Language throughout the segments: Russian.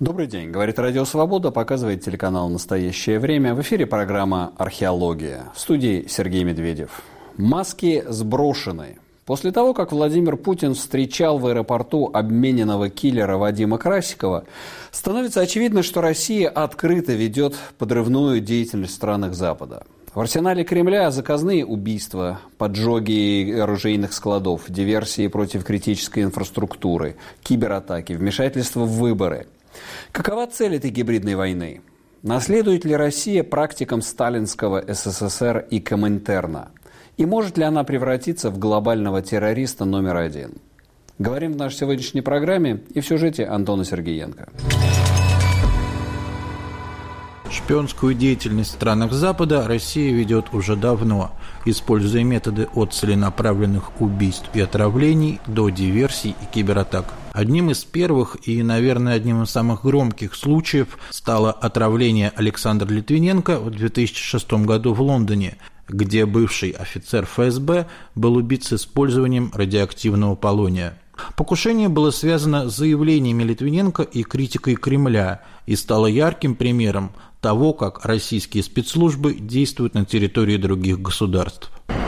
Добрый день. Говорит Радио Свобода, показывает телеканал «Настоящее время». В эфире программа «Археология». В студии Сергей Медведев. Маски сброшены. После того, как Владимир Путин встречал в аэропорту обмененного киллера Вадима Красикова, становится очевидно, что Россия открыто ведет подрывную деятельность в странах Запада. В арсенале Кремля заказные убийства, поджоги оружейных складов, диверсии против критической инфраструктуры, кибератаки, вмешательство в выборы. Какова цель этой гибридной войны? Наследует ли Россия практикам сталинского СССР и Коминтерна? И может ли она превратиться в глобального террориста номер один? Говорим в нашей сегодняшней программе и в сюжете Антона Сергеенко. Шпионскую деятельность в странах Запада Россия ведет уже давно, используя методы от целенаправленных убийств и отравлений до диверсий и кибератак. Одним из первых и, наверное, одним из самых громких случаев стало отравление Александра Литвиненко в 2006 году в Лондоне, где бывший офицер ФСБ был убит с использованием радиоактивного полония. Покушение было связано с заявлениями Литвиненко и критикой Кремля и стало ярким примером того, как российские спецслужбы действуют на территории других государств.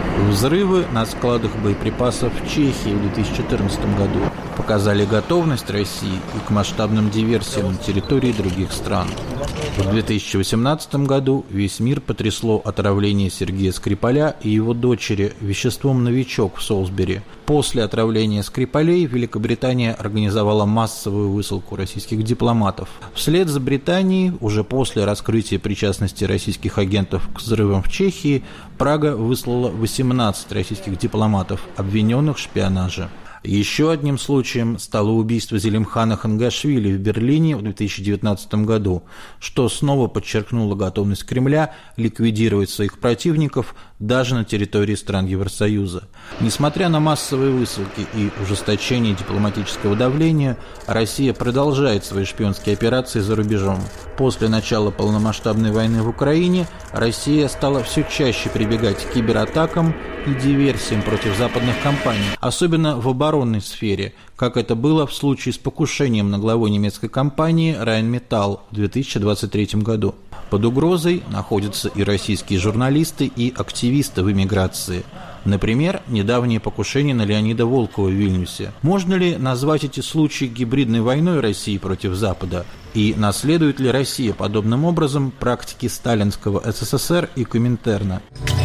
Взрывы на складах боеприпасов в Чехии в 2014 году показали готовность России и к масштабным диверсиям на территории других стран. В 2018 году весь мир потрясло отравление Сергея Скрипаля и его дочери веществом «Новичок» в Солсбери. После отравления Скрипалей Великобритания организовала массовую высылку российских дипломатов. Вслед за Британией, уже после раскрытия причастности российских агентов к взрывам в Чехии, Прага выслала 18 российских дипломатов, обвиненных в шпионаже. Еще одним случаем стало убийство Зелимхана Хангашвили в Берлине в 2019 году, что снова подчеркнуло готовность Кремля ликвидировать своих противников даже на территории стран Евросоюза. Несмотря на массовые высылки и ужесточение дипломатического давления, Россия продолжает свои шпионские операции за рубежом. После начала полномасштабной войны в Украине Россия стала все чаще прибегать к кибератакам и диверсиям против западных компаний, особенно в оборонной сфере, как это было в случае с покушением на главу немецкой компании Rheinmetall в 2023 году. Под угрозой находятся и российские журналисты, и активисты в эмиграции. Например, недавнее покушение на Леонида Волкова в Вильнюсе. Можно ли назвать эти случаи гибридной войной России против Запада? И наследует ли Россия подобным образом практики сталинского СССР и Коминтерна?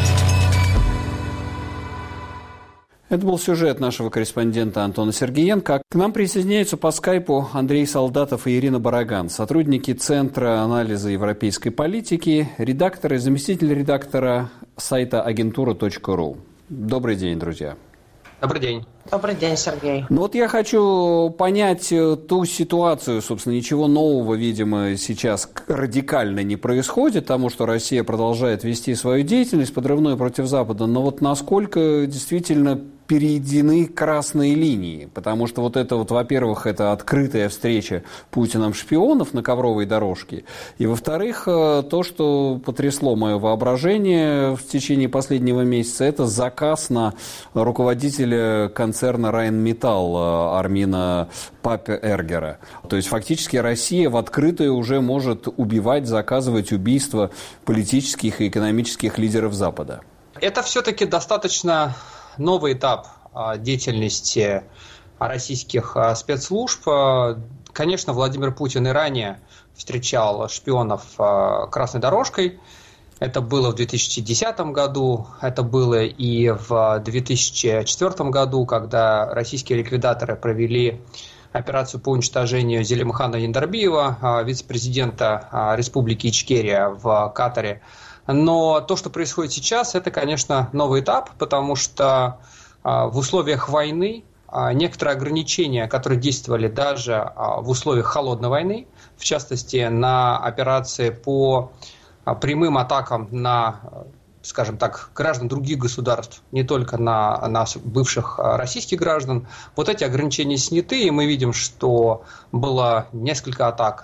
Это был сюжет нашего корреспондента Антона Сергеенко. К нам присоединяются по скайпу Андрей Солдатов и Ирина Бараган, сотрудники Центра анализа европейской политики, редакторы и заместитель редактора сайта агентура.ру. Добрый день, друзья. Добрый день. Добрый день, Сергей. Ну вот я хочу понять ту ситуацию, собственно, ничего нового, видимо, сейчас радикально не происходит, потому что Россия продолжает вести свою деятельность подрывную против Запада, но вот насколько действительно перейдены красные линии, потому что вот это вот, во-первых, это открытая встреча Путиным шпионов на ковровой дорожке, и, во-вторых, то, что потрясло мое воображение в течение последнего месяца, это заказ на руководителя концерна Rheinmetall Армина Папе-Эргера. То есть фактически Россия в открытую уже может убивать, заказывать убийства политических и экономических лидеров Запада. Это все-таки достаточно новый этап деятельности российских спецслужб. Конечно, Владимир Путин и ранее встречал шпионов красной дорожкой. Это было в 2010 году, это было и в 2004 году, когда российские ликвидаторы провели операцию по уничтожению Зелимхана Яндарбиева, вице-президента Республики Ичкерия в Катаре. Но то, что происходит сейчас, это, конечно, новый этап, потому что в условиях войны некоторые ограничения, которые действовали даже в условиях холодной войны, в частности, на операции по прямым атакам на, скажем так, граждан других государств, не только на бывших российских граждан, вот эти ограничения сняты, и мы видим, что было несколько атак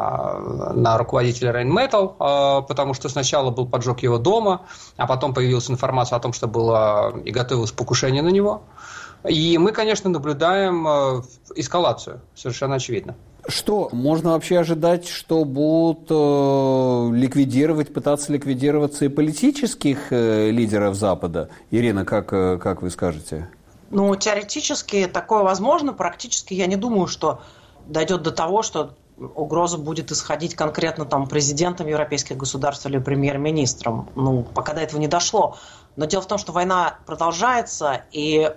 на руководителя Rheinmetall, потому что сначала был поджог его дома, а потом появилась информация о том, что было и готовилось покушение на него. И мы, конечно, наблюдаем эскалацию, совершенно очевидно. Что, можно вообще ожидать, что будут пытаться ликвидироваться и политических лидеров Запада? Ирина, как вы скажете? Ну, теоретически такое возможно, практически я не думаю, что дойдет до того, что угроза будет исходить конкретно там президентом европейских государств или премьер-министром. Ну, пока до этого не дошло. Но дело в том, что война продолжается, и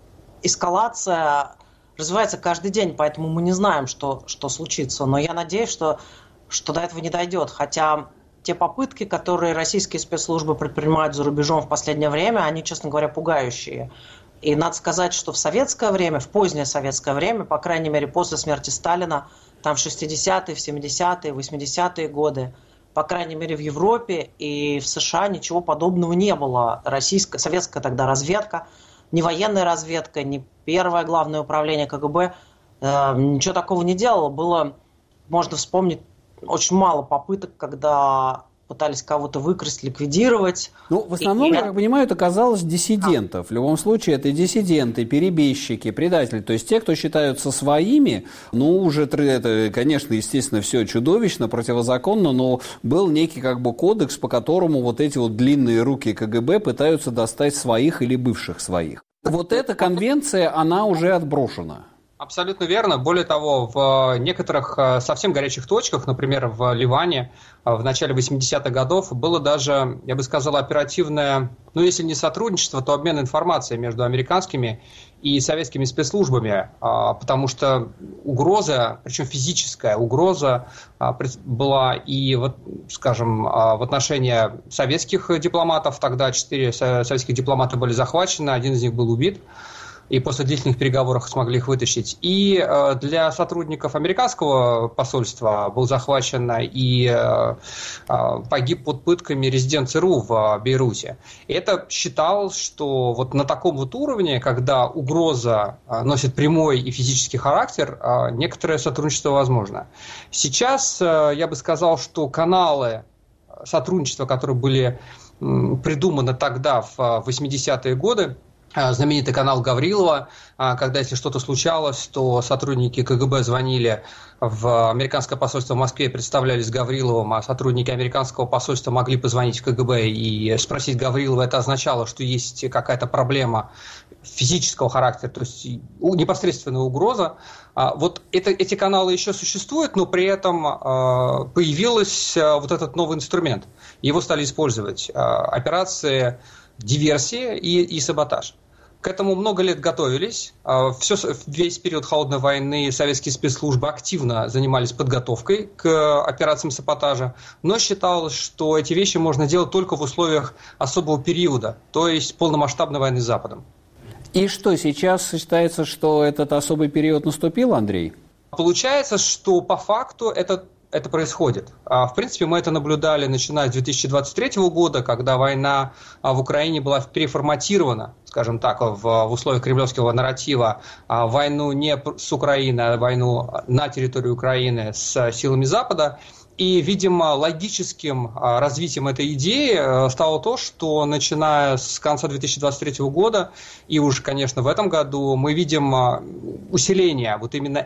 эскалация развивается каждый день, поэтому мы не знаем, что случится. Но я надеюсь, что до этого не дойдет. Хотя те попытки, которые российские спецслужбы предпринимают за рубежом в последнее время, они, честно говоря, пугающие. И надо сказать, что в советское время, в позднее советское время, по крайней мере, после смерти Сталина, там в 60-е, в 70-е, 80-е годы, по крайней мере, в Европе и в США ничего подобного не было. Советская тогда разведка, ни военная разведка, ни первое главное управление КГБ ничего такого не делало. Было, можно вспомнить, очень мало попыток, когда пытались кого-то выкрасть, ликвидировать. Ну, в основном, я как понимаю, это касалось диссидентов. В любом случае, это диссиденты, перебежчики, предатели. То есть те, кто считаются своими, ну, уже это, конечно, естественно, все чудовищно, противозаконно, но был некий как бы кодекс, по которому вот эти вот длинные руки КГБ пытаются достать своих или бывших своих. Вот эта конвенция, она уже отброшена. Абсолютно верно. Более того, в некоторых совсем горячих точках, например, в Ливане в начале 80-х годов было даже, я бы сказал, оперативное, ну, если не сотрудничество, то обмен информацией между американскими и советскими спецслужбами, потому что угроза, причем физическая угроза, была и, вот, скажем, в отношении советских дипломатов. Тогда 4 советских дипломата были захвачены, один из них был убит. И после длительных переговоров смогли их вытащить. И для сотрудников американского посольства был захвачен и погиб под пытками резидент ЦРУ в Бейруте. И это считалось, что вот на таком вот уровне, когда угроза носит прямой и физический характер, некоторое сотрудничество возможно. Сейчас я бы сказал, что каналы сотрудничества, которые были придуманы тогда, в 80-е годы, знаменитый канал Гаврилова, когда если что-то случалось, то сотрудники КГБ звонили в американское посольство в Москве, представлялись Гавриловым, а сотрудники американского посольства могли позвонить в КГБ и спросить Гаврилова. Это означало, что есть какая-то проблема физического характера, то есть непосредственная угроза. Вот эти каналы еще существуют, но при этом появился вот этот новый инструмент. Его стали использовать. Операции диверсии и саботаж. К этому много лет готовились. Весь период холодной войны советские спецслужбы активно занимались подготовкой к операциям саботажа, но считалось, что эти вещи можно делать только в условиях особого периода, то есть полномасштабной войны с Западом. И что, сейчас считается, что этот особый период наступил, Андрей? Получается, что по факту это происходит. В принципе, мы это наблюдали, начиная с 2023 года, когда война в Украине была переформатирована, скажем так, в условиях кремлевского нарратива, войну не с Украиной, а войну на территории Украины с силами Запада. И, видимо, логическим развитием этой идеи стало то, что начиная с конца 2023 года и уже, конечно, в этом году мы видим усиление вот именно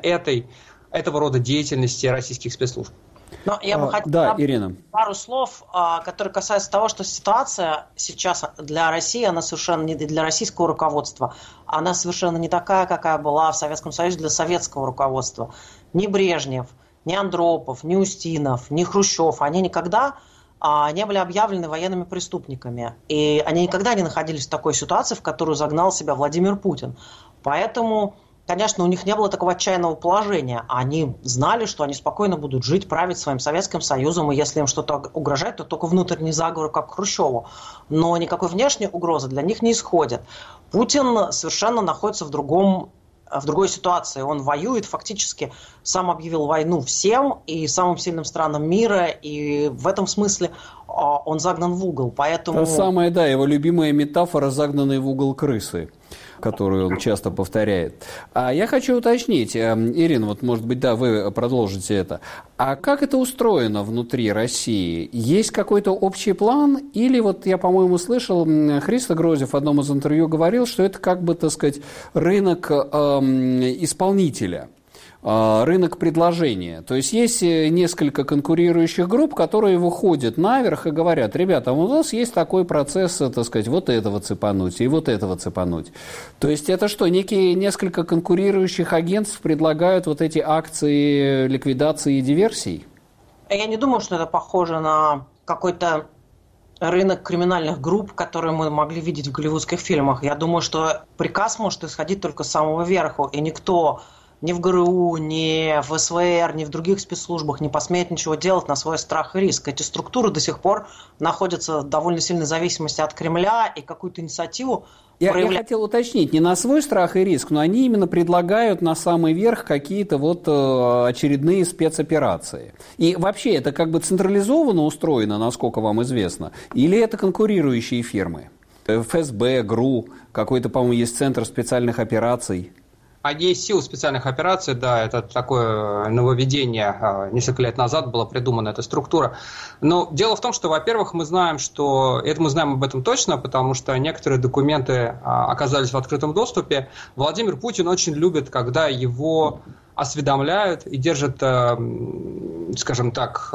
этого рода деятельности российских спецслужб. Но я бы хотела Ирина. пару слов, которые касаются того, что ситуация сейчас для России, она совершенно не для российского руководства, она совершенно не такая, какая была в Советском Союзе для советского руководства. Ни Брежнев, ни Андропов, ни Устинов, ни Хрущев, они никогда не были объявлены военными преступниками. И они никогда не находились в такой ситуации, в которую загнал себя Владимир Путин. Поэтому, конечно, у них не было такого отчаянного положения. Они знали, что они спокойно будут жить, править своим Советским Союзом, и если им что-то угрожает, то только внутренний заговор, как Хрущеву. Но никакой внешней угрозы для них не исходит. Путин совершенно находится в другой ситуации. Он воюет, фактически сам объявил войну всем и самым сильным странам мира, и в этом смысле он загнан в угол. Поэтому... Та самая, его любимая метафора «загнанные в угол крысы», которую он часто повторяет. А я хочу уточнить, Ирина, вот, может быть, вы продолжите это. А как это устроено внутри России? Есть какой-то общий план? Или, вот я, по-моему, слышал, Христо Грозев в одном из интервью говорил, что это как бы, так сказать, рынок исполнителя. рынок предложения. То есть есть несколько конкурирующих групп, которые выходят наверх и говорят: ребята, у нас есть такой процесс, так сказать, вот этого цепануть и вот этого цепануть. То есть это что, несколько конкурирующих агентств предлагают вот эти акции ликвидации и диверсий? Я не думаю, что это похоже на какой-то рынок криминальных групп, которые мы могли видеть в голливудских фильмах. Я думаю, что приказ может исходить только с самого верху, и никто ни в ГРУ, ни в СВР, ни в других спецслужбах не посмеет ничего делать на свой страх и риск. Эти структуры до сих пор находятся в довольно сильной зависимости от Кремля, и какую-то инициативу Я хотел уточнить, не на свой страх и риск, но они именно предлагают на самый верх какие-то вот очередные спецоперации. И вообще это как бы централизованно устроено, насколько вам известно, или это конкурирующие фирмы? ФСБ, ГРУ, какой-то, по-моему, есть центр специальных операций. А есть силы специальных операций, да, это такое нововведение, несколько лет назад была придумана эта структура. Но дело в том, что, во-первых, мы знаем об этом точно, потому что некоторые документы оказались в открытом доступе. Владимир Путин очень любит, когда его осведомляют и держат, скажем так,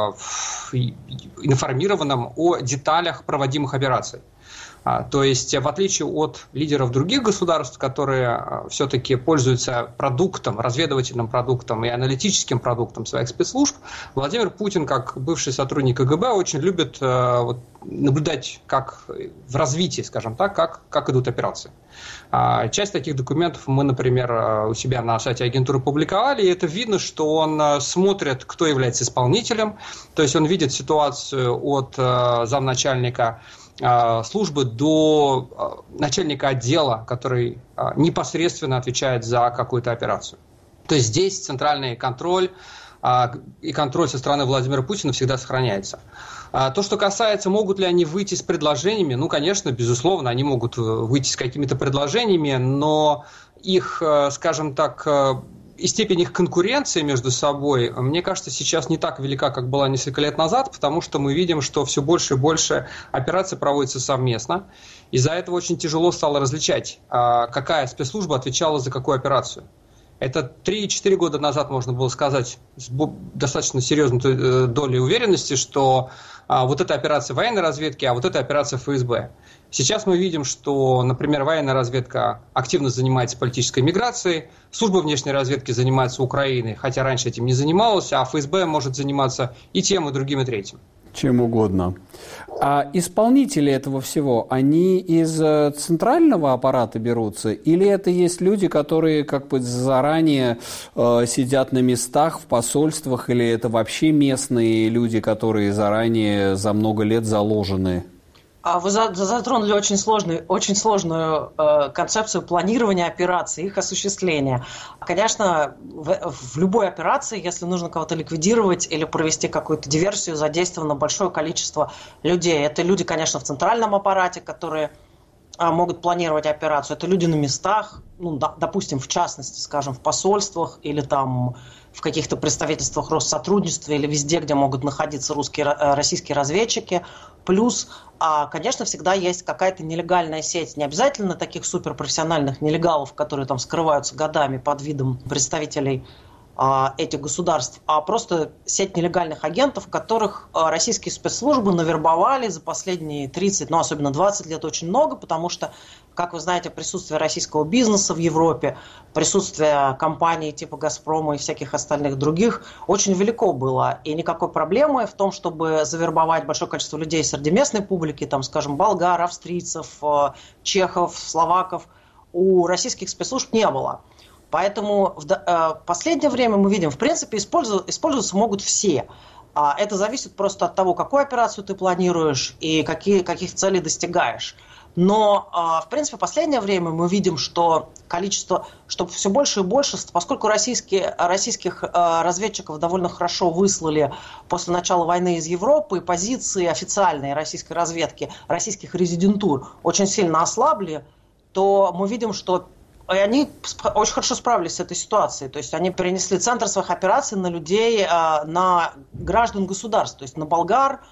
информированным о деталях проводимых операций. То есть, в отличие от лидеров других государств, которые все-таки пользуются продуктом, разведывательным продуктом и аналитическим продуктом своих спецслужб, Владимир Путин, как бывший сотрудник КГБ, очень любит наблюдать как в развитии, скажем так, как идут операции. Часть таких документов мы, например, у себя на сайте агентуры публиковали, и это видно, что он смотрит, кто является исполнителем, то есть он видит ситуацию от замначальника службы до начальника отдела, который непосредственно отвечает за какую-то операцию. То есть здесь центральный контроль и контроль со стороны Владимира Путина всегда сохраняется. То, что касается, могут ли они выйти с предложениями, ну, конечно, безусловно, они могут выйти с какими-то предложениями, но их, скажем так, и степень их конкуренции между собой, мне кажется, сейчас не так велика, как была несколько лет назад, потому что мы видим, что все больше и больше операций проводятся совместно. Из-за этого очень тяжело стало различать, какая спецслужба отвечала за какую операцию. Это 3-4 года назад можно было сказать с достаточно серьезной долей уверенности, что вот эта операция военной разведки, а вот эта операция ФСБ. Сейчас мы видим, что, например, военная разведка активно занимается политической миграцией, служба внешней разведки занимается Украиной, хотя раньше этим не занималась, а ФСБ может заниматься и тем, и другим, и третьим. Чем угодно. А исполнители этого всего, они из центрального аппарата берутся, или это есть люди, которые как бы заранее сидят на местах в посольствах, или это вообще местные люди, которые заранее за много лет заложены? Вы затронули очень сложную концепцию планирования операций, их осуществления. Конечно, в любой операции, если нужно кого-то ликвидировать или провести какую-то диверсию, задействовано большое количество людей. Это люди, конечно, в центральном аппарате, которые могут планировать операцию. Это люди на местах, ну, допустим, в частности, скажем, в посольствах или там в каких-то представительствах Россотрудничества или везде, где могут находиться российские разведчики. Плюс, конечно, всегда есть какая-то нелегальная сеть. Не обязательно таких суперпрофессиональных нелегалов, которые там скрываются годами под видом представителей этих государств, а просто сеть нелегальных агентов, которых российские спецслужбы навербовали за последние 30, ну особенно 20 лет очень много, потому что, как вы знаете, присутствие российского бизнеса в Европе, присутствие компаний типа «Газпрома» и всяких остальных других очень велико было. И никакой проблемы в том, чтобы завербовать большое количество людей среди местной публики, там, скажем, болгар, австрийцев, чехов, словаков, у российских спецслужб не было. Поэтому в последнее время мы видим, в принципе, использоваться могут все. Это зависит просто от того, какую операцию ты планируешь и каких целей достигаешь. Но, в принципе, в последнее время мы видим, что количество, что все больше и больше, поскольку российских разведчиков довольно хорошо выслали после начала войны из Европы, и позиции официальной российской разведки, российских резидентур очень сильно ослабли, то мы видим, что и они очень хорошо справились с этой ситуацией. То есть они перенесли центр своих операций на людей, на граждан государств. То есть на болгар,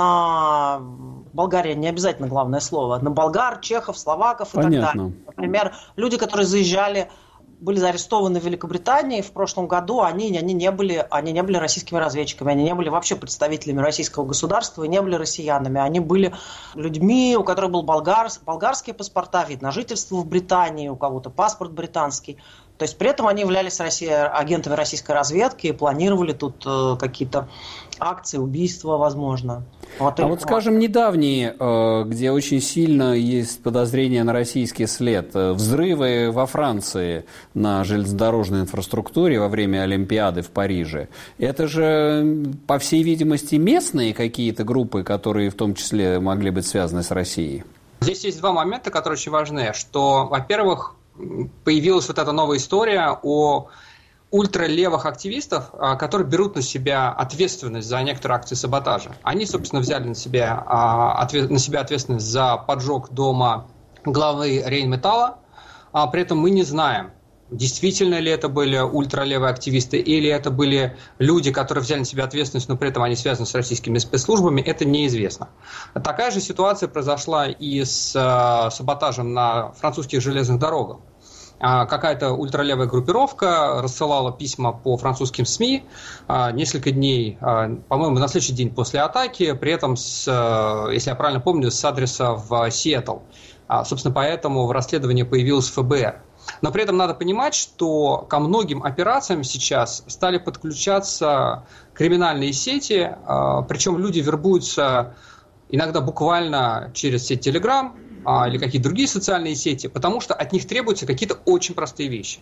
на Болгария не обязательно главное слово, на болгар, чехов, словаков и Понятно. так далее. Например, люди, которые заезжали были заарестованы в Великобритании в прошлом году, они не были российскими разведчиками, они не были вообще представителями российского государства и не были россиянами. Они были людьми, у которых был болгарские паспорта, вид на жительство в Британии, у кого-то паспорт британский. То есть при этом они являлись агентами российской разведки и планировали тут какие-то акции, убийства, возможно. Вот, скажем, недавние, где очень сильно есть подозрения на российский след, взрывы во Франции на железнодорожной инфраструктуре во время Олимпиады в Париже, это же, по всей видимости, местные какие-то группы, которые в том числе могли быть связаны с Россией? Здесь есть два момента, которые очень важны. Что, во-первых, появилась вот эта новая история о ультралевых активистов, которые берут на себя ответственность за некоторые акции саботажа. Они, собственно, взяли на себя ответственность за поджог дома главы Рейнметалла. При этом мы не знаем, действительно ли это были ультралевые активисты или это были люди, которые взяли на себя ответственность, но при этом они связаны с российскими спецслужбами, это неизвестно. Такая же ситуация произошла и с саботажем на французских железных дорогах. Какая-то ультралевая группировка рассылала письма по французским СМИ несколько дней, по-моему, на следующий день после атаки, при этом, если я правильно помню, с адреса в Сиэтл. Собственно, поэтому в расследовании появилось ФБР. Но при этом надо понимать, что ко многим операциям сейчас стали подключаться криминальные сети, причем люди вербуются иногда буквально через сеть Telegram или какие-то другие социальные сети, потому что от них требуются какие-то очень простые вещи.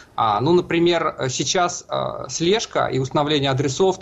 Например, сейчас слежка и установление адресов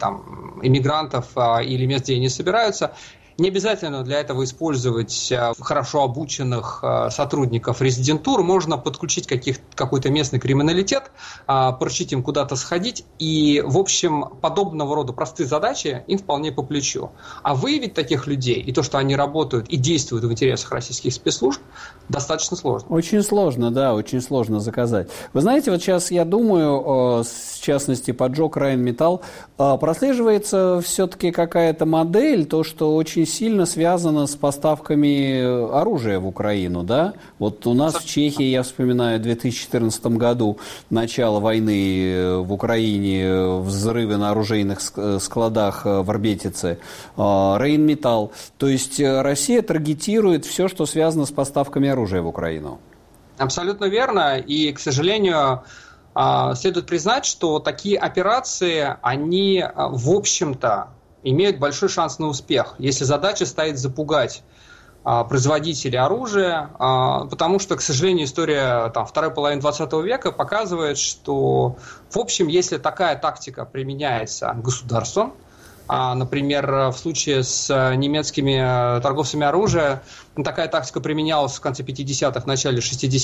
иммигрантов или мест, где они собираются, не обязательно для этого использовать хорошо обученных сотрудников резидентур. Можно подключить какой-то местный криминалитет, поручить им куда-то сходить. И, в общем, подобного рода простые задачи им вполне по плечу. А выявить таких людей и то, что они работают и действуют в интересах российских спецслужб, достаточно сложно. Очень сложно, да, очень сложно заказать. Вы знаете, вот сейчас я думаю, в частности, поджог Рейнметалл, прослеживается все-таки какая-то модель, то, что очень сильно связано с поставками оружия в Украину, да? Вот у нас в Чехии, я вспоминаю, в 2014 году начало войны в Украине, взрывы на оружейных складах в Орбетице, Рейнметалл. То есть Россия таргетирует все, что связано с поставками оружия в Украину. Абсолютно верно. И, к сожалению, следует признать, что такие операции, они, в общем-то, имеют большой шанс на успех, если задача стоит запугать производителей оружия, потому что, к сожалению, история второй половины 20 века показывает, что, в общем, если такая тактика применяется государством, например, в случае с немецкими торговцами оружия, такая тактика применялась в конце 50-х, начале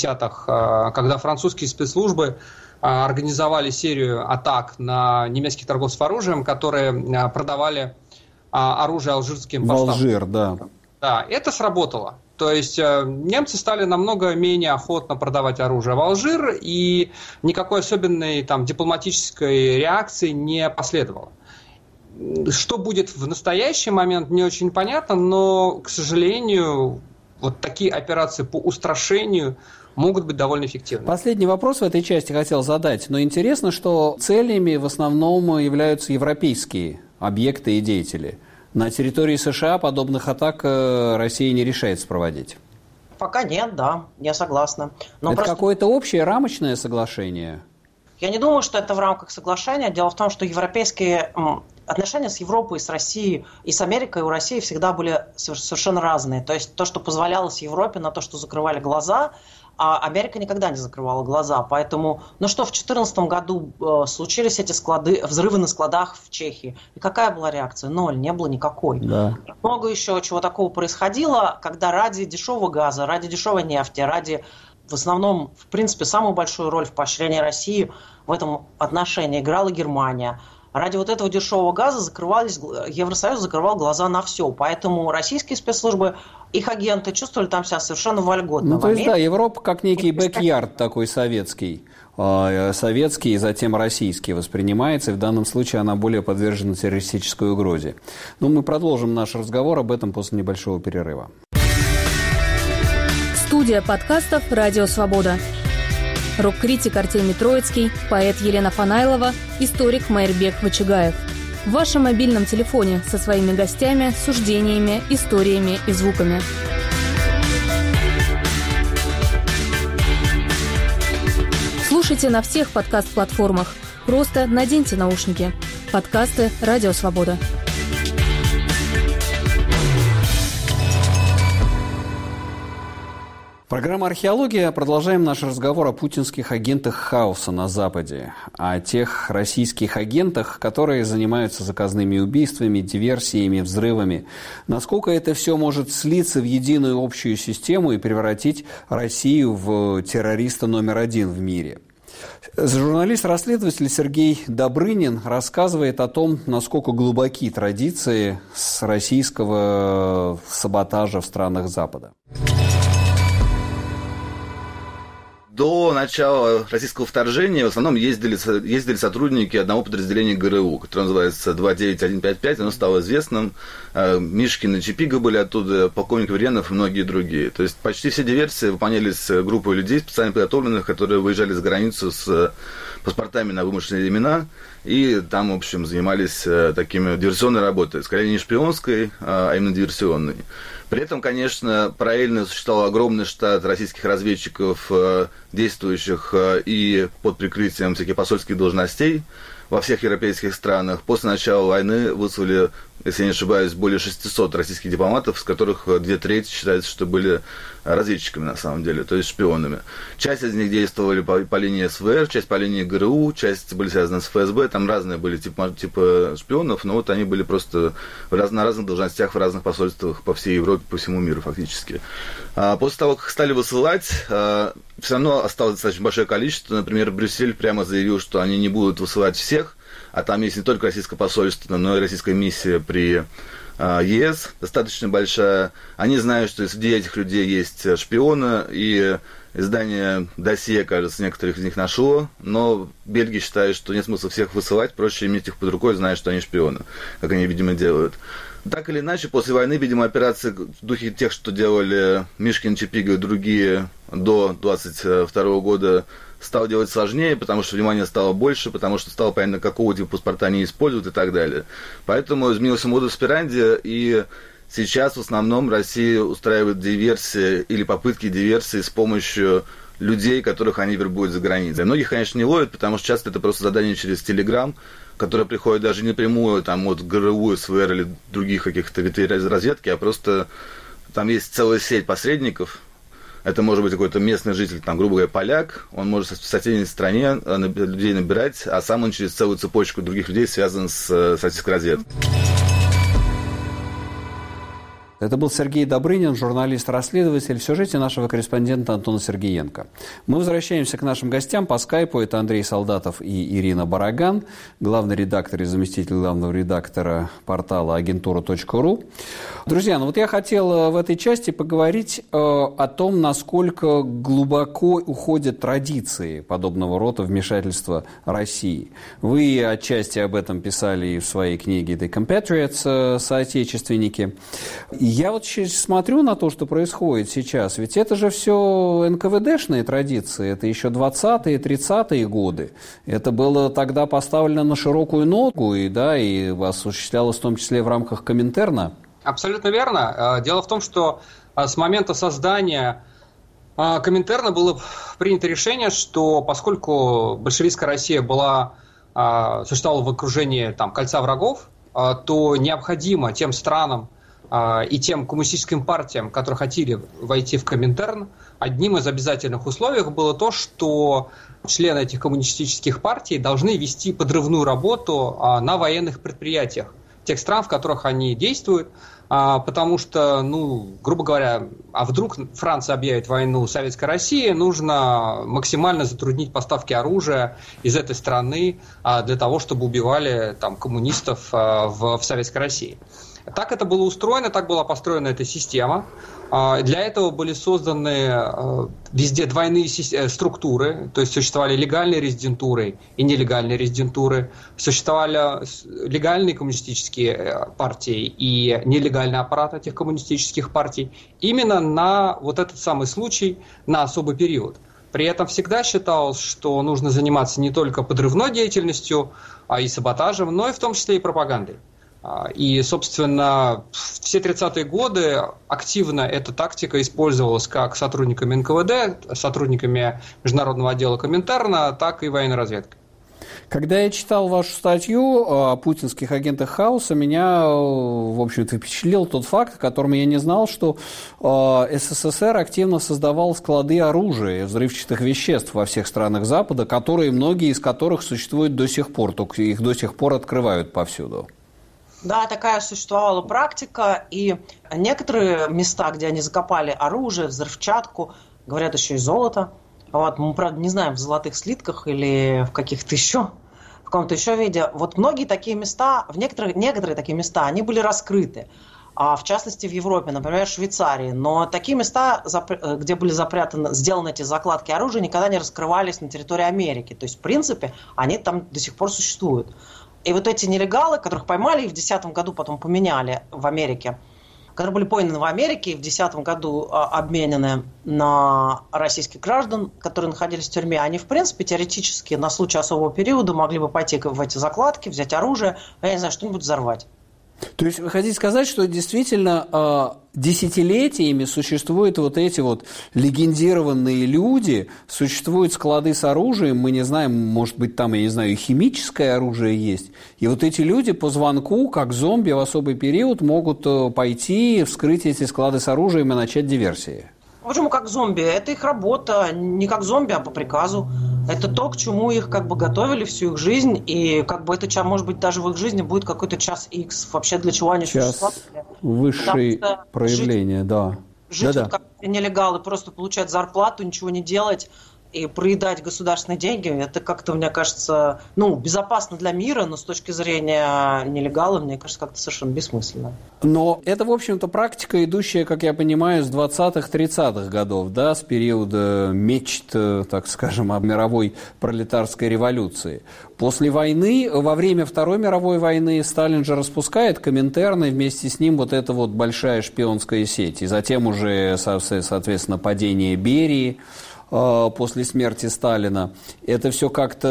60-х, когда французские спецслужбы организовали серию атак на немецких торговцев оружием, которые продавали оружие алжирским поставкам. В Алжир, да. Да, это сработало. То есть немцы стали намного менее охотно продавать оружие в Алжир, и никакой особенной дипломатической реакции не последовало. Что будет в настоящий момент, не очень понятно, но, к сожалению, вот такие операции по устрашению могут быть довольно эффективны. Последний вопрос в этой части хотел задать, но интересно, что целями в основном являются европейские объекты и деятели. На территории США подобных атак Россия не решается проводить. Пока нет, да, я согласна. Но это какое-то общее рамочное соглашение? Я не думаю, что это в рамках соглашения. Дело в том, что европейские отношения с Европой, с Россией и с Америкой у России всегда были совершенно разные. То есть то, что позволялось Европе, на то, что закрывали глаза, а Америка никогда не закрывала глаза. Поэтому, в 2014 году случились эти взрывы на складах в Чехии. И какая была реакция? Ноль, не было никакой. Да. Много еще чего такого происходило, когда ради дешевого газа, ради дешевой нефти, ради, в основном, в принципе, самую большую роль в поощрении России в этом отношении играла Германия. Ради вот этого дешевого газа Евросоюз закрывал глаза на все. Поэтому российские спецслужбы, их агенты чувствовали там себя совершенно вольготно. То есть, да, Европа как некий бэк-ярд такой советский. Советский и затем российский воспринимается, и в данном случае она более подвержена террористической угрозе. Но мы продолжим наш разговор об этом после небольшого перерыва. Студия подкастов «Радио Свобода». рок-критик Артемий Троицкий, поэт Елена Фанайлова, историк Майрбек Вачигаев. В вашем мобильном телефоне со своими гостями, суждениями, историями и звуками. Слушайте на всех подкаст-платформах. Просто наденьте наушники. Подкасты «Радио Свобода». Программа «Археология». Продолжаем наш разговор о путинских агентах хаоса на Западе. О тех российских агентах, которые занимаются заказными убийствами, диверсиями, взрывами. Насколько это все может слиться в единую общую систему и превратить Россию в террориста номер один в мире. Журналист-расследователь Сергей Добрынин рассказывает о том, насколько глубоки традиции с российского саботажа в странах Запада. До начала российского вторжения в основном ездили сотрудники одного подразделения ГРУ, которое называется 29155, оно стало известным. Мишкин и Чипига были оттуда, полковник Веренов и многие другие. То есть почти все диверсии выполнялись группой людей, специально подготовленных, которые выезжали за границу с паспортами на вымышленные имена, и там, в общем, занимались такими диверсионной работой, скорее не шпионской, а именно диверсионной. При этом, конечно, параллельно существовал огромный штат российских разведчиков, действующих и под прикрытием всяких посольских должностей во всех европейских странах. После начала войны выслали, если я не ошибаюсь, более 600 российских дипломатов, из которых 2/3 считается, что были разведчиками на самом деле, то есть шпионами. Часть из них действовали по линии СВР, часть по линии ГРУ, часть были связаны с ФСБ, там разные были типа шпионов, но вот они были просто на разных должностях в разных посольствах по всей Европе, по всему миру фактически. После того, как стали высылать, все равно осталось достаточно большое количество. Например, Брюссель прямо заявил, что они не будут высылать всех, а там есть не только российское посольство, но и российская миссия при ЕС, достаточно большая. Они знают, что среди этих людей есть шпионы, и издание «Досье», кажется, некоторых из них нашло, но Бельгия считает, что нет смысла всех высылать, проще иметь их под рукой, зная, что они шпионы, как они, видимо, делают. Так или иначе, после войны, видимо, операции в духе тех, что делали Мишкин, Чипига и другие до 22 года, стало делать сложнее, потому что внимания стало больше, потому что стало понятно, какого типа паспорта они используют и так далее. Поэтому изменился модус операнди, и сейчас в основном Россия устраивает диверсии или попытки диверсии с помощью людей, которых они вербуют за границей. Многих, конечно, не ловят, потому что часто это просто задание через Телеграм, которое приходит даже не напрямую там, от ГРУ, СВР или других каких-то ветвей разведки, а просто там есть целая сеть посредников. Это может быть какой-то местный житель, там, грубо говоря, поляк, он может в соседней стране людей набирать, а сам он через целую цепочку других людей связан с российской разведкой. Это был Сергей Добрынин, журналист-расследователь, в сюжете нашего корреспондента Антона Сергеенко. Мы возвращаемся к нашим гостям по скайпу. Это Андрей Солдатов и Ирина Бараган, главный редактор и заместитель главного редактора портала агентура.ру. Друзья, ну вот я хотел в этой части поговорить о том, насколько глубоко уходят традиции подобного рода вмешательства России. Вы отчасти об этом писали и в своей книге «The Compatriots», соотечественники. Я вот смотрю на то, что происходит сейчас, ведь это же все НКВДшные традиции, это еще 20-е, 30-е годы. Это было тогда поставлено на широкую ногу, и осуществлялось в том числе в рамках Коминтерна. Абсолютно верно. Дело в том, что с момента создания Коминтерна было принято решение, что поскольку большевистская Россия существовала в окружении кольца врагов, то необходимо тем странам и тем коммунистическим партиям, которые хотели войти в Коминтерн, одним из обязательных условий было то, что члены этих коммунистических партий должны вести подрывную работу на военных предприятиях тех стран, в которых они действуют, потому что, грубо говоря, а вдруг Франция объявит войну Советской России, нужно максимально затруднить поставки оружия из этой страны для того, чтобы убивали коммунистов в Советской России. Так это было устроено, так была построена эта система. Для этого были созданы везде двойные структуры, то есть существовали легальные резидентуры и нелегальные резидентуры, существовали легальные коммунистические партии и нелегальный аппарат этих коммунистических партий именно на вот этот самый случай, на особый период. При этом всегда считалось, что нужно заниматься не только подрывной деятельностью, а и саботажем, но и в том числе и пропагандой. И, собственно, все 30-е годы активно эта тактика использовалась как сотрудниками НКВД, сотрудниками Международного отдела Коминтерна, так и военной разведкой. Когда я читал вашу статью о путинских агентах хаоса, меня, в общем-то, впечатлил тот факт, о котором я не знал, что СССР активно создавал склады оружия и взрывчатых веществ во всех странах Запада, многие из которых существуют до сих пор, только их до сих пор открывают повсюду. Да, такая существовала практика, и некоторые места, где они закопали оружие, взрывчатку, говорят, еще и золото. Вот, мы, правда, не знаем, в золотых слитках или в каких-то еще, в каком-то еще виде. Вот многие такие места, некоторые такие места, они были раскрыты. В частности, в Европе, например, в Швейцарии. Но такие места, где были сделаны эти закладки оружия, никогда не раскрывались на территории Америки. То есть, в принципе, они там до сих пор существуют. И вот эти нелегалы, которых поймали и в 2010 году потом поменяли в Америке, которые были пойманы в Америке и в 2010 году обменены на российских граждан, которые находились в тюрьме, они, в принципе, теоретически на случай особого периода могли бы пойти в эти закладки, взять оружие, я не знаю, что-нибудь взорвать. То есть вы хотите сказать, что действительно десятилетиями существуют вот эти вот легендированные люди, существуют склады с оружием, мы не знаем, может быть, там, я не знаю, и химическое оружие есть, и вот эти люди по звонку, как зомби в особый период, могут пойти, вскрыть эти склады с оружием и начать диверсии? Почему как зомби? Это их работа, не как зомби, а по приказу. Это то, к чему их как бы готовили всю их жизнь, и как бы это, может быть, даже в их жизни будет какой-то час X. Вообще для чего они существовали? Высшее проявление, да. Жить вот как нелегалы, просто получать зарплату, ничего не делать и проедать государственные деньги, это как-то, мне кажется, безопасно для мира, но с точки зрения нелегала, мне кажется, как-то совершенно бессмысленно. Но это, в общем-то, практика, идущая, как я понимаю, с 20-30-х годов, да, с периода мечт, так скажем, об мировой пролетарской революции. После войны, во время Второй мировой войны, Сталин же распускает Коминтерн, и вместе с ним вот эта вот большая шпионская сеть. И затем уже, соответственно, падение Берии после смерти Сталина. Это все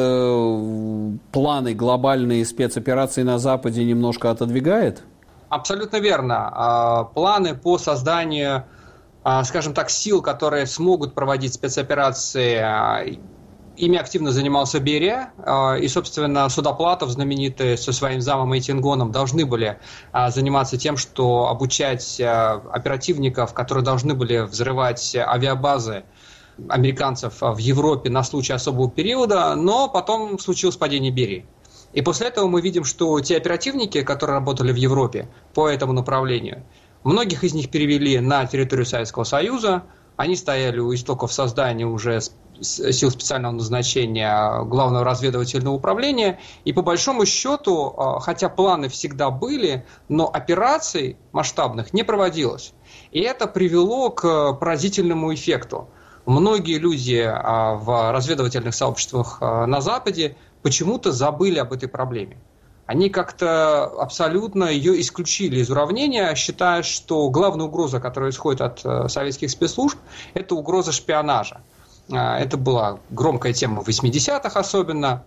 как-то планы глобальные спецоперации на Западе немножко отодвигает? Абсолютно верно. Планы по созданию, скажем так, сил, которые смогут проводить спецоперации, ими активно занимался Берия. И, собственно, Судоплатов, знаменитый со своим замом Эйтингоном, должны были заниматься тем, что обучать оперативников, которые должны были взрывать авиабазы американцев в Европе на случай особого периода, но потом случилось падение Берии. И после этого мы видим, что те оперативники, которые работали в Европе по этому направлению, многих из них перевели на территорию Советского Союза, они стояли у истоков создания уже сил специального назначения Главного разведывательного управления, и по большому счету, хотя планы всегда были, но операций масштабных не проводилось. И это привело к поразительному эффекту. Многие люди в разведывательных сообществах на Западе почему-то забыли об этой проблеме. Они как-то абсолютно ее исключили из уравнения, считая, что главная угроза, которая исходит от советских спецслужб, это угроза шпионажа. Это была громкая тема в 80-х особенно.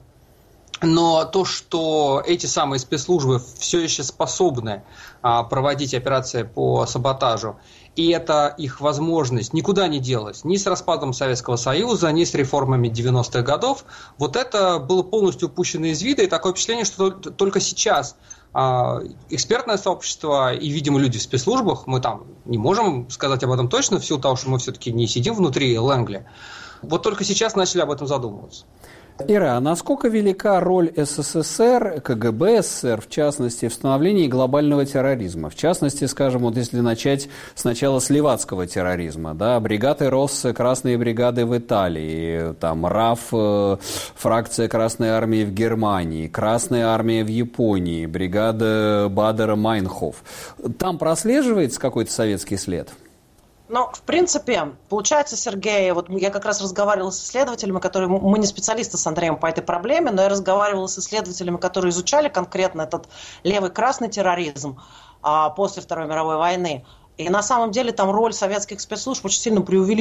Но то, что эти самые спецслужбы все еще способны проводить операции по саботажу, и эта их возможность никуда не делась, ни с распадом Советского Союза, ни с реформами 90-х годов, вот это было полностью упущено из вида, и такое впечатление, что только сейчас экспертное сообщество и, видимо, люди в спецслужбах, мы там не можем сказать об этом точно, в силу того, что мы все-таки не сидим внутри Лэнгли, вот только сейчас начали об этом задумываться. Ира, а насколько велика роль СССР, КГБ СССР, в частности, в становлении глобального терроризма? В частности, скажем, вот если начать сначала с ливадского терроризма, да, бригады Росса, красные бригады в Италии, там РАФ, фракция Красной Армии в Германии, Красная Армия в Японии, бригада Бадера-Майнхоф. Там прослеживается какой-то советский след? Ну, в принципе, получается, Сергей, вот я как раз разговаривала с исследователями, мы не специалисты с Андреем по этой проблеме, но я разговаривала с исследователями, которые изучали конкретно этот левый-красный терроризм после Второй мировой войны. И на самом деле там роль советских спецслужб очень сильно преувеличена.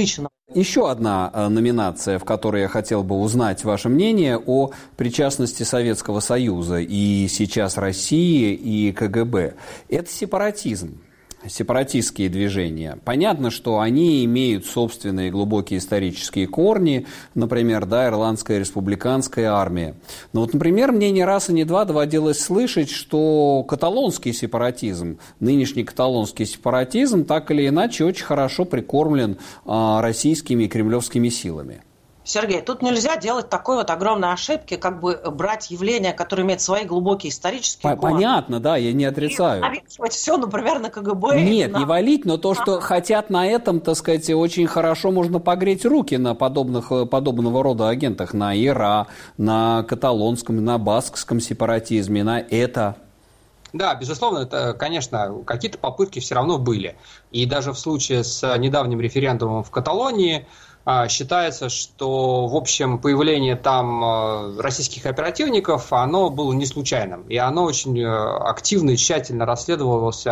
Еще одна номинация, в которой я хотел бы узнать ваше мнение о причастности Советского Союза и сейчас России и КГБ. Это сепаратизм. Сепаратистские движения. Понятно, что они имеют собственные глубокие исторические корни, например, Ирландская республиканская армия. Но вот, например, мне не раз и не два доводилось слышать, что каталонский сепаратизм, нынешний каталонский сепаратизм, так или иначе очень хорошо прикормлен российскими и кремлевскими силами. Сергей, тут нельзя делать такой вот огромной ошибки, как бы брать явления, которые имеют свои глубокие исторические корни. Понятно, да, я не отрицаю. И навешивать все, например, на КГБ. Нет, не валить, но то, что хотят на этом, так сказать, очень хорошо можно погреть руки на подобного рода агентах, на ИРА, на каталонском, на баскском сепаратизме, на это. Да, безусловно, это, конечно, какие-то попытки все равно были. И даже в случае с недавним референдумом в Каталонии считается, что, в общем, появление там российских оперативников, оно было не случайным. И оно очень активно и тщательно расследовалось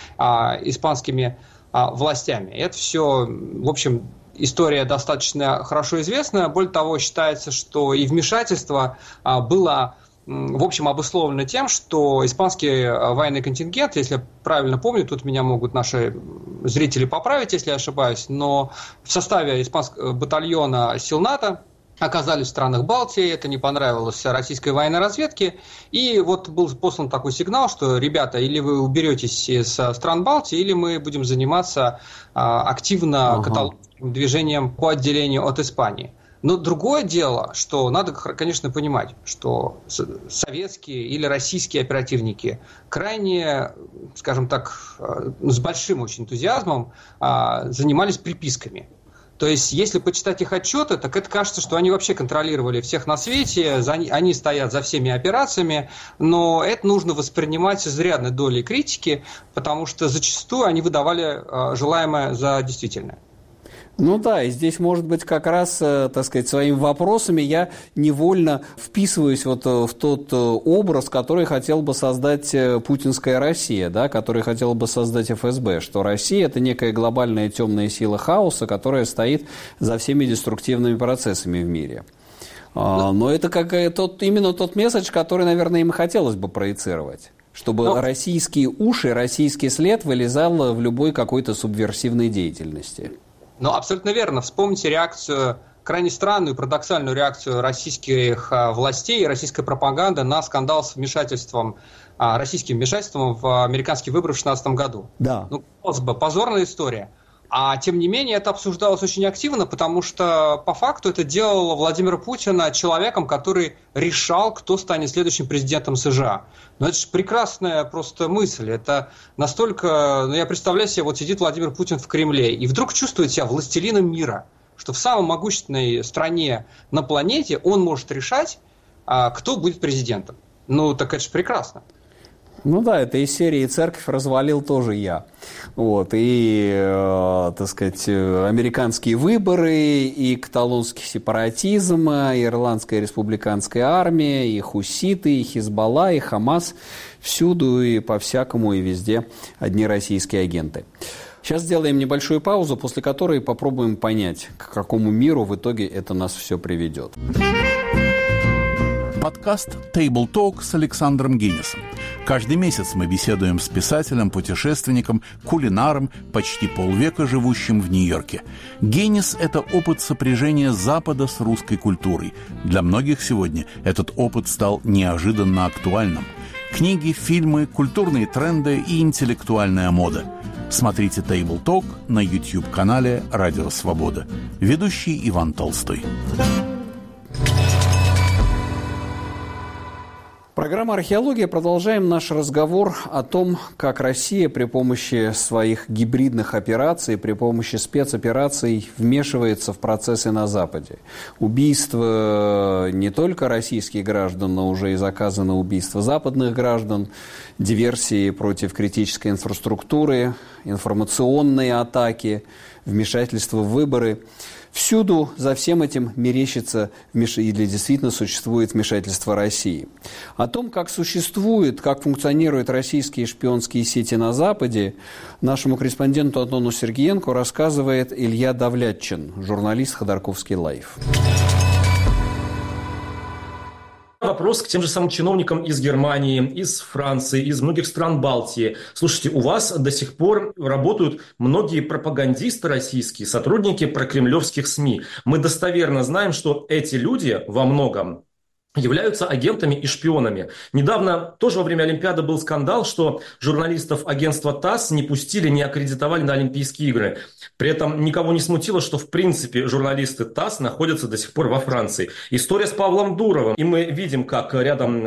испанскими властями. Это все, в общем, история достаточно хорошо известная. Более того, считается, что и вмешательство было, в общем, обусловлено тем, что испанский военный контингент, если я правильно помню, тут меня могут наши зрители поправить, если я ошибаюсь, но в составе испанского батальона сил НАТО оказались в странах Балтии, это не понравилось российской военной разведке, и вот был послан такой сигнал, что, ребята, или вы уберетесь из стран Балтии, или мы будем заниматься активно каталонским движением по отделению от Испании. Но другое дело, что надо, конечно, понимать, что советские или российские оперативники крайне, скажем так, с большим очень энтузиазмом занимались приписками. То есть, если почитать их отчеты, так это кажется, что они вообще контролировали всех на свете, они стоят за всеми операциями, но это нужно воспринимать с изрядной долей критики, потому что зачастую они выдавали желаемое за действительное. Ну да, и здесь, может быть, как раз, так сказать, своими вопросами я невольно вписываюсь вот в тот образ, который хотел бы создать путинская Россия, да, который хотел бы создать ФСБ, что Россия – это некая глобальная темная сила хаоса, которая стоит за всеми деструктивными процессами в мире. Но это именно тот месседж, который, наверное, им хотелось бы проецировать. Чтобы российские уши, российский след вылезал в любой какой-то субверсивной деятельности. Ну, абсолютно верно. Вспомните реакцию, крайне странную, парадоксальную реакцию российских властей и российской пропаганды на скандал с вмешательством, российским вмешательством в американские выборы в 2016 году. Да. Ну, позорная история. А тем не менее это обсуждалось очень активно, потому что по факту это делало Владимира Путина человеком, который решал, кто станет следующим президентом США. Но это же прекрасная просто мысль. Это настолько... я представляю себе, вот сидит Владимир Путин в Кремле и вдруг чувствует себя властелином мира, что в самой могущественной стране на планете он может решать, кто будет президентом. Ну, так это же прекрасно. Ну да, это из серии «Церковь развалил тоже я». Вот, и, так сказать, американские выборы, и каталонский сепаратизм, и Ирландская республиканская армия, и хуситы, и Хизбалла, и Хамас. Всюду и по-всякому, и везде одни российские агенты. Сейчас сделаем небольшую паузу, после которой попробуем понять, к какому миру в итоге это нас все приведет. Подкаст «Table Talk» с Александром Гиннисом. Каждый месяц мы беседуем с писателем, путешественником, кулинаром, почти полвека живущим в Нью-Йорке. Гиннис – это опыт сопряжения Запада с русской культурой. Для многих сегодня этот опыт стал неожиданно актуальным. Книги, фильмы, культурные тренды и интеллектуальная мода. Смотрите «Table Talk» на YouTube-канале «Радио Свобода». Ведущий Иван Толстой. Программа «Археология». Продолжаем наш разговор о том, как Россия при помощи своих гибридных операций, при помощи спецопераций вмешивается в процессы на Западе. Убийства не только российских граждан, но уже и заказано убийство западных граждан, диверсии против критической инфраструктуры, информационные атаки, вмешательство в выборы. Всюду за всем этим мерещится или действительно существует вмешательство России. О том, как функционируют российские шпионские сети на Западе, нашему корреспонденту Антону Сергеенко рассказывает Илья Давлятчин, журналист «Ходорковский лайв». Вопрос к тем же самым чиновникам из Германии, из Франции, из многих стран Балтии. Слушайте, у вас до сих пор работают многие пропагандисты российские, сотрудники прокремлевских СМИ. Мы достоверно знаем, что эти люди во многом являются агентами и шпионами. Недавно, тоже во время Олимпиады, был скандал, что журналистов агентства ТАСС не пустили, не аккредитовали на Олимпийские игры. При этом никого не смутило, что в принципе журналисты ТАСС находятся до сих пор во Франции. История с Павлом Дуровым. И мы видим, как рядом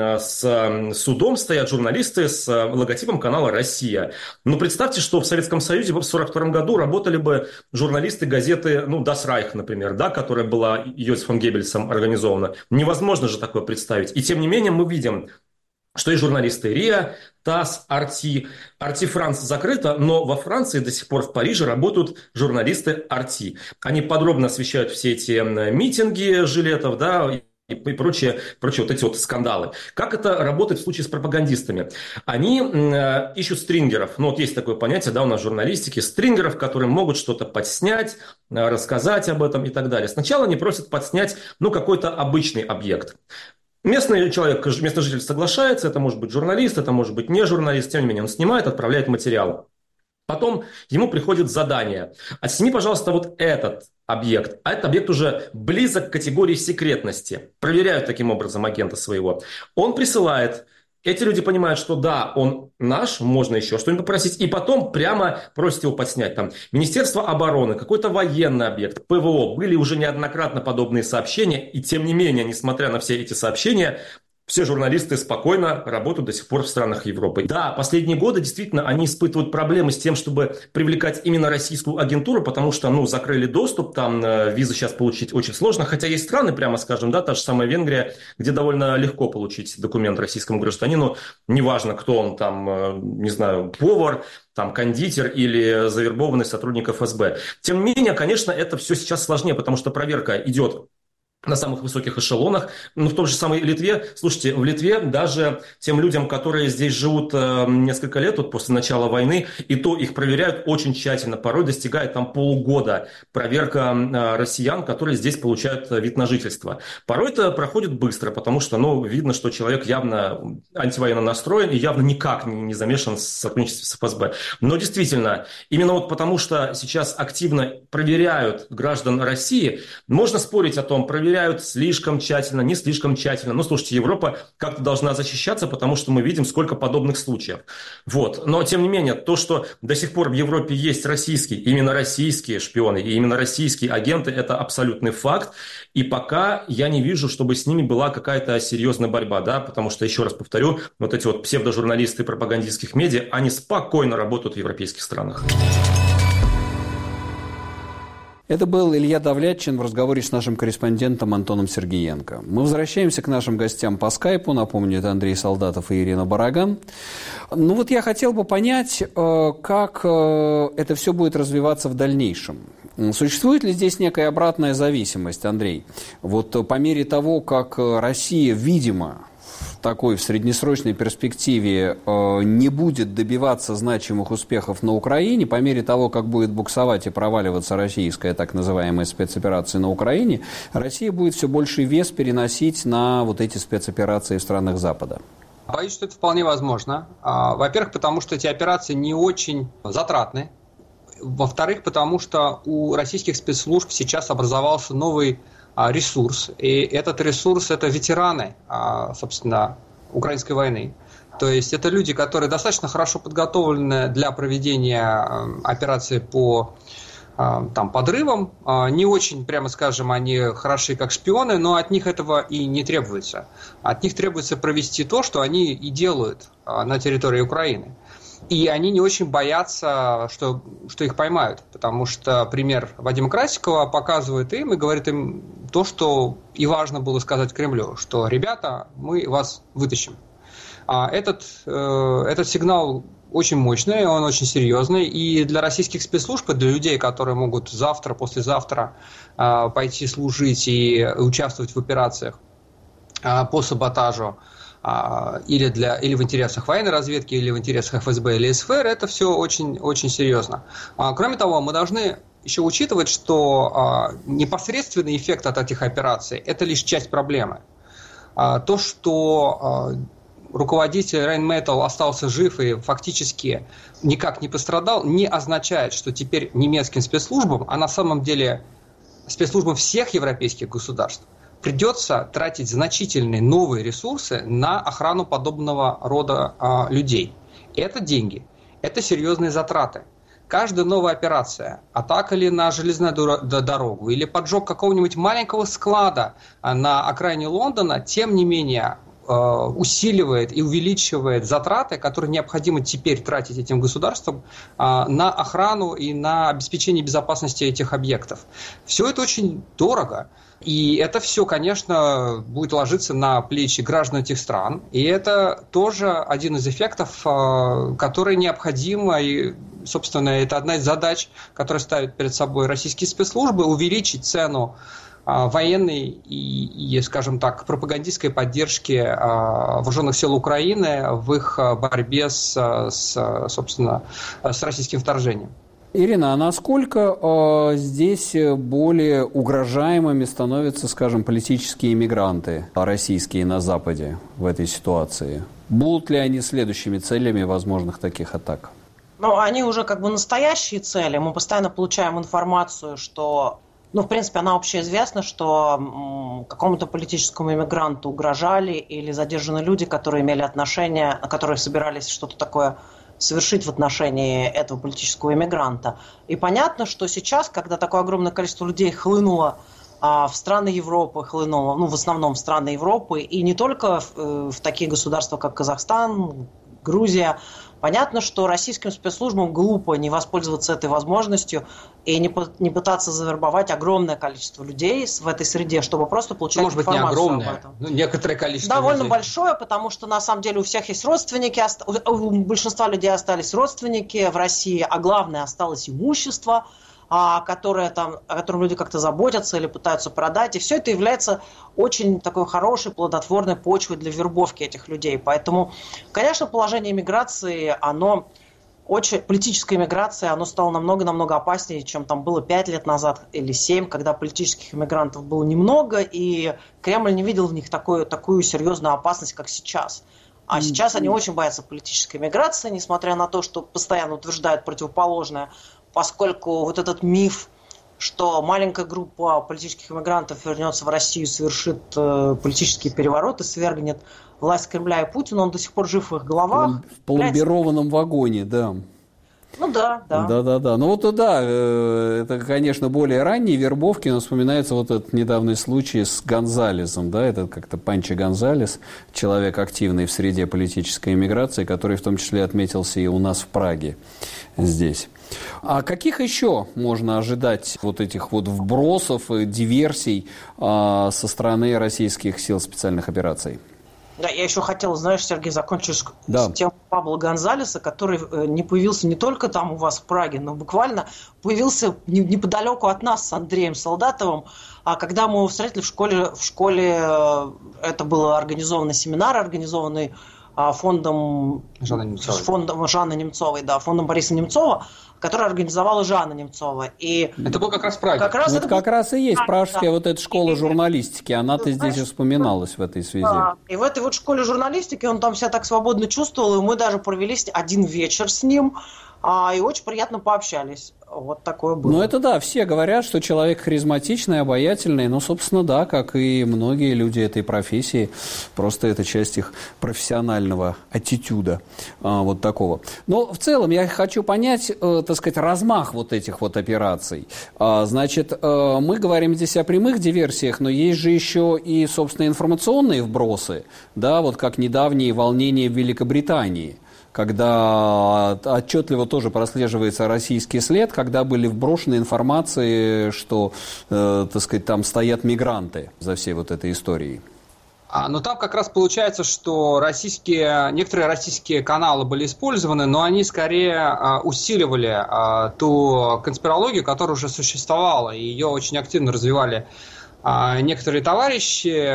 с судом стоят журналисты с логотипом канала «Россия». Но представьте, что в Советском Союзе в 1942 году работали бы журналисты газеты, Das Reich, например, да, которая была Йозефом Геббельсом организована. Невозможно же такое представить. И тем не менее мы видим, что и журналисты РИА, ТАСС, Арти Франс закрыто, но во Франции до сих пор в Париже работают журналисты Арти. Они подробно освещают все эти митинги жилетов, да, и прочие вот эти вот скандалы. Как это работает в случае с пропагандистами? Они ищут стрингеров. Ну, вот есть такое понятие, да, у нас в журналистике, стрингеров, которые могут что-то подснять, рассказать об этом и так далее. Сначала они просят подснять, какой-то обычный объект. Местный житель соглашается, это может быть журналист, это может быть не журналист, тем не менее он снимает, отправляет материал. Потом ему приходит задание. Отсними, пожалуйста, вот этот объект. А этот объект уже близок к категории секретности. Проверяют таким образом агента своего. Он присылает. Эти люди понимают, что да, он наш, можно еще что-нибудь попросить. И потом прямо просят его подснять. Там Министерство обороны, какой-то военный объект, ПВО. Были уже неоднократно подобные сообщения. И тем не менее, несмотря на все эти сообщения, все журналисты спокойно работают до сих пор в странах Европы. Да, последние годы действительно они испытывают проблемы с тем, чтобы привлекать именно российскую агентуру, потому что, закрыли доступ, там визы сейчас получить очень сложно. Хотя есть страны, прямо скажем, да, та же самая Венгрия, где довольно легко получить документ российскому гражданину. Неважно, кто он там, не знаю, повар, там, кондитер или завербованный сотрудник ФСБ. Тем не менее, конечно, это все сейчас сложнее, потому что проверка идет на самых высоких эшелонах. В том же самой Литве, слушайте, в Литве даже тем людям, которые здесь живут несколько лет, вот после начала войны, и то их проверяют очень тщательно. Порой достигает там полугода проверка россиян, которые здесь получают вид на жительство. Порой это проходит быстро, потому что, видно, что человек явно антивоенно настроен и явно никак не замешан в сотрудничестве с ФСБ. Но действительно, именно вот потому что сейчас активно проверяют граждан России, можно спорить о том, проверяют слишком тщательно, не слишком тщательно. Слушайте, Европа как-то должна защищаться, потому что мы видим, сколько подобных случаев. Вот. Но, тем не менее, то, что до сих пор в Европе есть именно российские шпионы и именно российские агенты, это абсолютный факт. И пока я не вижу, чтобы с ними была какая-то серьезная борьба, да, потому что, еще раз повторю, вот эти вот псевдожурналисты пропагандистских медиа, они спокойно работают в европейских странах. Это был Илья Давлятчин в разговоре с нашим корреспондентом Антоном Сергеенко. Мы возвращаемся к нашим гостям по скайпу. Напомню, это Андрей Солдатов и Ирина Бараган. Я хотел бы понять, как это все будет развиваться в дальнейшем. Существует ли здесь некая обратная зависимость, Андрей? Вот по мере того, как Россия, видимо, в среднесрочной перспективе не будет добиваться значимых успехов на Украине, по мере того, как будет буксовать и проваливаться российская так называемая спецоперация на Украине, Россия будет все больший вес переносить на вот эти спецоперации в странах Запада. Боюсь, что это вполне возможно. Во-первых, потому что эти операции не очень затратны. Во-вторых, потому что у российских спецслужб сейчас образовался новый ресурс, и этот ресурс – это ветераны, собственно, украинской войны. То есть это люди, которые достаточно хорошо подготовлены для проведения операции по подрывам. Не очень, прямо скажем, они хороши как шпионы, но от них этого и не требуется. От них требуется провести то, что они и делают на территории Украины. И они не очень боятся, что их поймают, потому что пример Вадима Красикова показывает им и говорит им то, что и важно было сказать Кремлю, что, ребята, мы вас вытащим. Этот сигнал очень мощный, он очень серьезный. И для российских спецслужб, и для людей, которые могут завтра, послезавтра пойти служить и участвовать в операциях по саботажу, или в интересах военной разведки, или в интересах ФСБ или СФР, это все очень, очень серьезно. Кроме того, мы должны еще учитывать, что непосредственный эффект от этих операций – это лишь часть проблемы. То, что руководитель Rheinmetall остался жив и фактически никак не пострадал, не означает, что теперь немецким спецслужбам, а на самом деле спецслужбам всех европейских государств, придется тратить значительные новые ресурсы на охрану подобного рода людей. Это деньги, это серьезные затраты. Каждая новая операция, атака ли на железную дорогу или поджог какого-нибудь маленького склада на окраине Лондона, тем не менее усиливает и увеличивает затраты, которые необходимо теперь тратить этим государствам на охрану и на обеспечение безопасности этих объектов. Все это очень дорого. И это все, конечно, будет ложиться на плечи граждан этих стран. И это тоже один из эффектов, который необходим. И, собственно, это одна из задач, которые ставят перед собой российские спецслужбы, увеличить цену военной и, скажем так, пропагандистской поддержки вооруженных сил Украины в их борьбе с российским вторжением. Ирина, а насколько здесь более угрожаемыми становятся, скажем, политические иммигранты российские на Западе в этой ситуации? Будут ли они следующими целями возможных таких атак? Ну, они уже как бы настоящие цели. Мы постоянно получаем информацию, что, в принципе, она общеизвестна, что какому-то политическому иммигранту угрожали или задержаны люди, которые имели отношение, которые собирались что-то такое совершить в отношении этого политического иммигранта. И понятно, что сейчас, когда такое огромное количество людей хлынуло в страны Европы, в основном в страны Европы, и не только в такие государства, как Казахстан, Грузия, понятно, что российским спецслужбам глупо не воспользоваться этой возможностью и не пытаться завербовать огромное количество людей в этой среде, чтобы просто получать информацию. Может быть, не огромное, об этом. Некоторое количество довольно людей. Большое, потому что на самом деле у всех есть родственники, у большинства людей остались родственники в России, а главное, осталось имущество, о котором люди как-то заботятся или пытаются продать. И все это является очень такой хорошей, плодотворной почвой для вербовки этих людей. Поэтому, конечно, положение миграции, политической миграции, оно стало намного-намного опаснее, чем там было 5 лет назад или 7, когда политических иммигрантов было немного, и Кремль не видел в них такую серьезную опасность, как сейчас. А сейчас они очень боятся политической миграции, несмотря на то, что постоянно утверждают противоположное, поскольку вот этот миф, что маленькая группа политических иммигрантов вернется в Россию, совершит политический переворот и свергнет власть Кремля и Путина, он до сих пор жив в их головах. В пломбированном вагоне, да. Ну да. Да. Ну вот да, это, конечно, более ранние вербовки, но вспоминается вот этот недавний случай с Гонзалесом, да, это как-то Панчо Гонзалес, человек активный в среде политической иммиграции, который в том числе отметился и у нас в Праге здесь. А каких еще можно ожидать вот этих вот вбросов, диверсий со стороны российских сил специальных операций? Да, я еще хотел, Сергей, закончить с тем Пабло Гонзалеса, который не появился не только там у вас в Праге, но буквально появился неподалеку от нас с Андреем Солдатовым. А когда мы его встретили в школе это был организованный семинар, организованный фондом Жанны Немцовой, фондом Бориса Немцова, который организовала Жанна Немцова. И это был как раз Прага. Как раз и есть пражская вот эта школа журналистики, она-то здесь и вспоминалась в этой связи. Да. И в этой вот школе журналистики он там себя так свободно чувствовал, и мы даже провели один вечер с ним, и очень приятно пообщались. Вот такое было. Ну, это да, все говорят, что человек харизматичный, обаятельный, но, собственно, да, как и многие люди этой профессии, просто это часть их профессионального аттитюда, вот такого. Но в целом я хочу понять, так сказать, размах вот этих вот операций. Значит, мы говорим здесь о прямых диверсиях, но есть же еще и, собственно, информационные вбросы, да, вот как недавние волнения в Великобритании, когда отчетливо тоже прослеживается российский след, когда были вброшены информации, что, так сказать, там стоят мигранты за всей вот этой историей. Но там как раз получается, что некоторые российские каналы были использованы, но они скорее усиливали ту конспирологию, которая уже существовала, и ее очень активно развивали некоторые товарищи,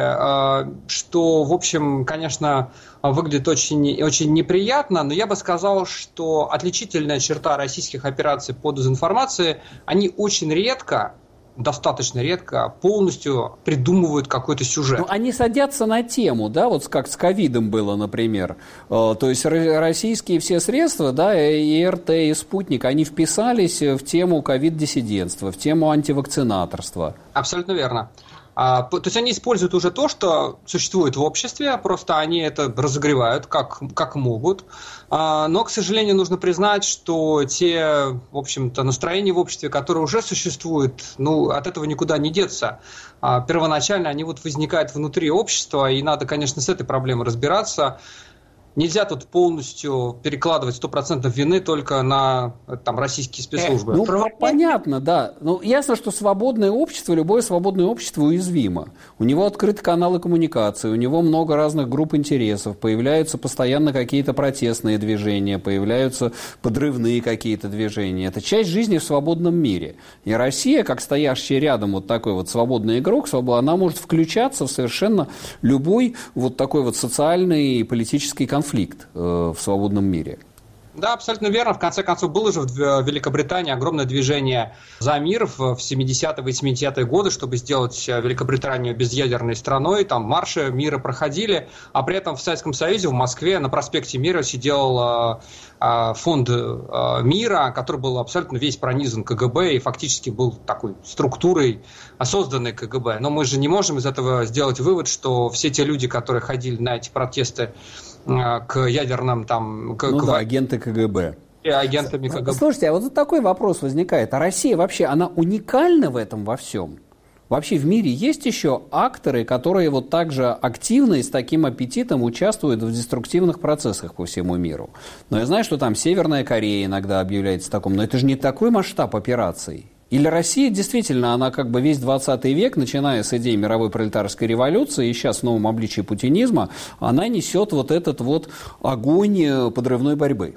что, в общем, конечно, выглядит очень, очень неприятно, но я бы сказал, что отличительная черта российских операций по дезинформации, они очень редко, достаточно редко полностью придумывают какой-то сюжет. Ну, они садятся на тему, да, вот как с ковидом было, например. То есть российские все средства, да, и РТ, и Спутник, они вписались в тему ковид-диссидентства, в тему антивакцинаторства. Абсолютно верно. То есть они используют уже то, что существует в обществе, просто они это разогревают как могут. Но, к сожалению, нужно признать, что те, в общем-то, настроения в обществе, которые уже существуют, от этого никуда не деться. Первоначально они возникают внутри общества, и надо, конечно, с этой проблемой разбираться. Нельзя тут полностью перекладывать 100% вины только на российские спецслужбы. Понятно, да. Ясно, что свободное общество, любое свободное общество уязвимо. У него открыты каналы коммуникации, у него много разных групп интересов, появляются постоянно какие-то протестные движения, появляются подрывные какие-то движения. Это часть жизни в свободном мире. И Россия, как стоящий рядом вот такой вот свободный игрок, она может включаться в совершенно любой вот такой вот социальный и политический конфликт в свободном мире. Да, абсолютно верно. В конце концов, было же в Великобритании огромное движение за мир в 70-е, 80-е годы, чтобы сделать Великобританию безъядерной страной. Там марши мира проходили, а при этом в Советском Союзе, в Москве, на проспекте Мира сидел фонд мира, который был абсолютно весь пронизан КГБ и фактически был такой структурой, созданной КГБ. Но мы же не можем из этого сделать вывод, что все те люди, которые ходили на эти протесты к ядерным агенты КГБ. И агентами КГБ. Слушайте, а вот такой вопрос возникает. А Россия вообще, она уникальна в этом во всем? Вообще в мире есть еще акторы, которые вот так же активно и с таким аппетитом участвуют в деструктивных процессах по всему миру? Но я знаю, что там Северная Корея иногда объявляется таком, но это же не такой масштаб операций. Или Россия действительно, она как бы весь 20 век, начиная с идеи мировой пролетарской революции и сейчас в новом обличии путинизма, она несет вот этот вот огонь подрывной борьбы?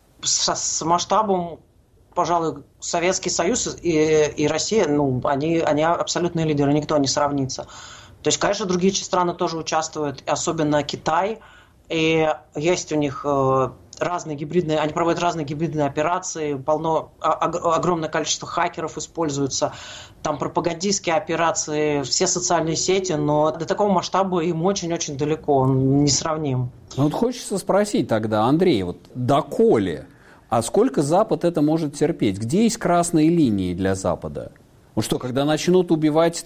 С масштабом, пожалуй, Советский Союз и Россия, они абсолютные лидеры, никто не сравнится. То есть, конечно, другие страны тоже участвуют, особенно Китай, и есть у них разные гибридные, они проводят разные гибридные операции, огромное количество хакеров используется, там пропагандистские операции, все социальные сети, но до такого масштаба им очень-очень далеко, он несравним. Вот хочется спросить тогда, Андрей, вот доколе, а сколько Запад это может терпеть? Где есть красные линии для Запада? Вот что, когда начнут убивать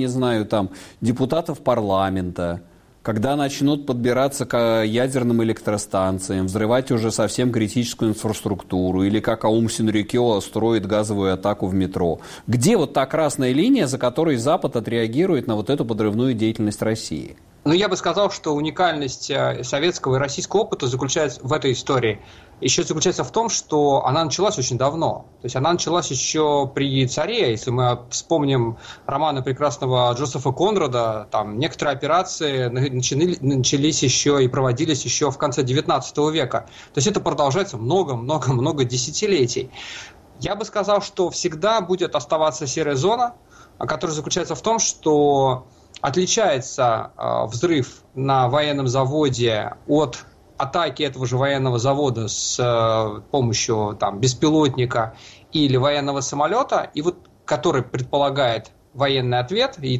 депутатов парламента, когда начнут подбираться к ядерным электростанциям, взрывать уже совсем критическую инфраструктуру, или как Аум Синрикё строит газовую атаку в метро. Где вот та красная линия, за которой Запад отреагирует на вот эту подрывную деятельность России? Я бы сказал, что уникальность советского и российского опыта заключается в этой истории. Еще заключается в том, что она началась очень давно. То есть она началась еще при царе. Если мы вспомним романы прекрасного Джозефа Конрада, там некоторые операции начались еще и проводились еще в конце XIX века. То есть это продолжается много-много-много десятилетий. Я бы сказал, что всегда будет оставаться серая зона, которая заключается в том, что отличается взрыв на военном заводе от атаки этого же военного завода с помощью беспилотника или военного самолета, и который предполагает военный ответ, и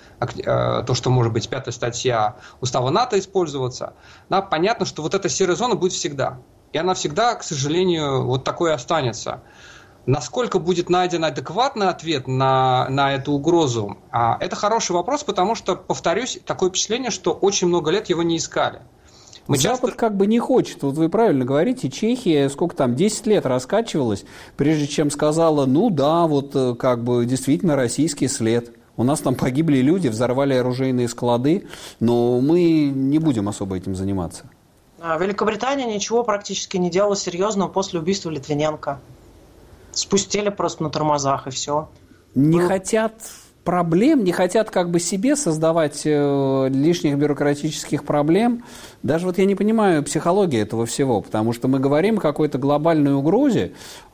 то, что может быть 5-я статья Устава НАТО использоваться, понятно, что эта серая зона будет всегда. И она всегда, к сожалению, такой останется. Насколько будет найден адекватный ответ на эту угрозу, это хороший вопрос, потому что, повторюсь, такое впечатление, что очень много лет его не искали. Запад как бы не хочет. Вот вы правильно говорите, Чехия, 10 лет раскачивалась, прежде чем сказала, действительно российский след. У нас там погибли люди, взорвали оружейные склады, но мы не будем особо этим заниматься. Великобритания ничего практически не делала серьезного после убийства Литвиненко. Спустили просто на тормозах, и все. Не хотят проблем, не хотят как бы себе создавать лишних бюрократических проблем. Даже вот я не понимаю психологии этого всего, потому что мы говорим о какой-то глобальной угрозе,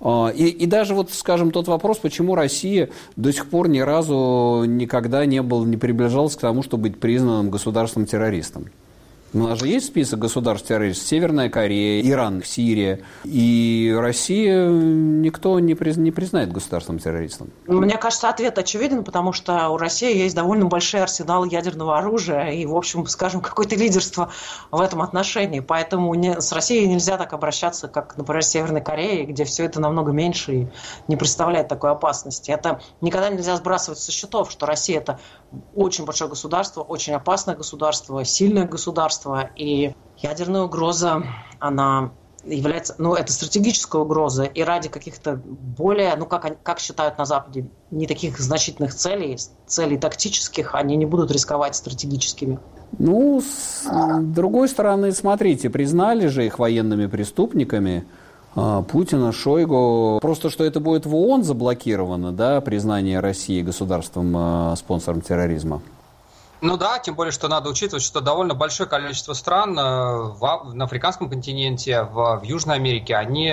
и даже вот, скажем, тот вопрос, почему Россия до сих пор ни разу никогда не приближалась к тому, чтобы быть признанным государством-террористом. У нас же есть список государств-террористов: Северная Корея, Иран, Сирия. И Россия никто не признает государством-террористом. Мне кажется, ответ очевиден, потому что у России есть довольно большой арсенал ядерного оружия и, в общем, скажем, какое-то лидерство в этом отношении. Поэтому с Россией нельзя так обращаться, как, например, с Северной Кореей, где все это намного меньше и не представляет такой опасности. Это никогда нельзя сбрасывать со счетов, что Россия – это очень большое государство, очень опасное государство, сильное государство. И ядерная угроза, она является, это стратегическая угроза, и ради каких-то более, как считают на Западе, не таких значительных целей тактических, они не будут рисковать стратегическими. С другой стороны, смотрите, признали же их военными преступниками, Путина, Шойгу. Просто что это будет в ООН заблокировано, да, признание России государством-спонсором терроризма? Тем более, что надо учитывать, что довольно большое количество стран на африканском континенте, в Южной Америке,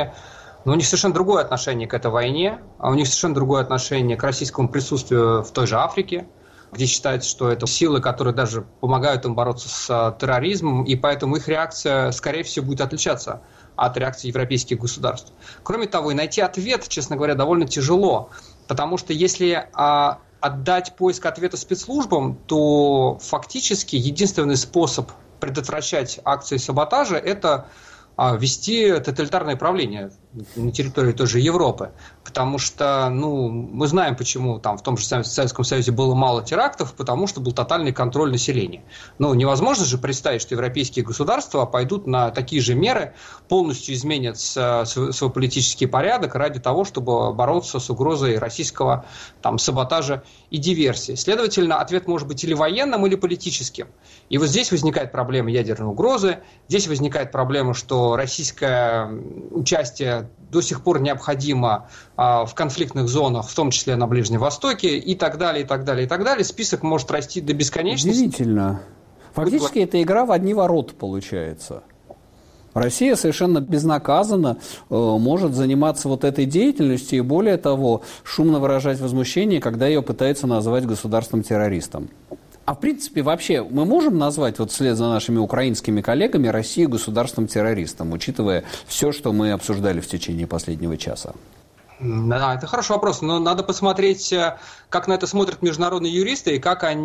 у них совершенно другое отношение к этой войне, у них совершенно другое отношение к российскому присутствию в той же Африке, где считается, что это силы, которые даже помогают им бороться с терроризмом, и поэтому их реакция, скорее всего, будет отличаться от реакции европейских государств. Кроме того, и найти ответ, честно говоря, довольно тяжело, потому что если отдать поиск ответа спецслужбам, то фактически единственный способ предотвращать акции саботажа – это вести тоталитарное правление на территории той же Европы. Потому что, мы знаем, почему там в том же Советском Союзе было мало терактов, потому что был тотальный контроль населения. Невозможно же представить, что европейские государства пойдут на такие же меры, полностью изменят свой политический порядок ради того, чтобы бороться с угрозой российского саботажа и диверсии. Следовательно, ответ может быть или военным, или политическим. И вот здесь возникает проблема ядерной угрозы, здесь возникает проблема, что российское участие до сих пор необходимо в конфликтных зонах, в том числе на Ближнем Востоке, и так далее, и так далее, и так далее. Список может расти до бесконечности. Удивительно. Фактически это игра в одни ворота получается. Россия совершенно безнаказанно может заниматься вот этой деятельностью и, более того, шумно выражать возмущение, когда ее пытаются назвать государством-террористом. А в принципе, вообще, мы можем назвать, вслед за нашими украинскими коллегами, Россию государством-террористом, учитывая все, что мы обсуждали в течение последнего часа? Да, это хороший вопрос, но надо посмотреть, как на это смотрят международные юристы и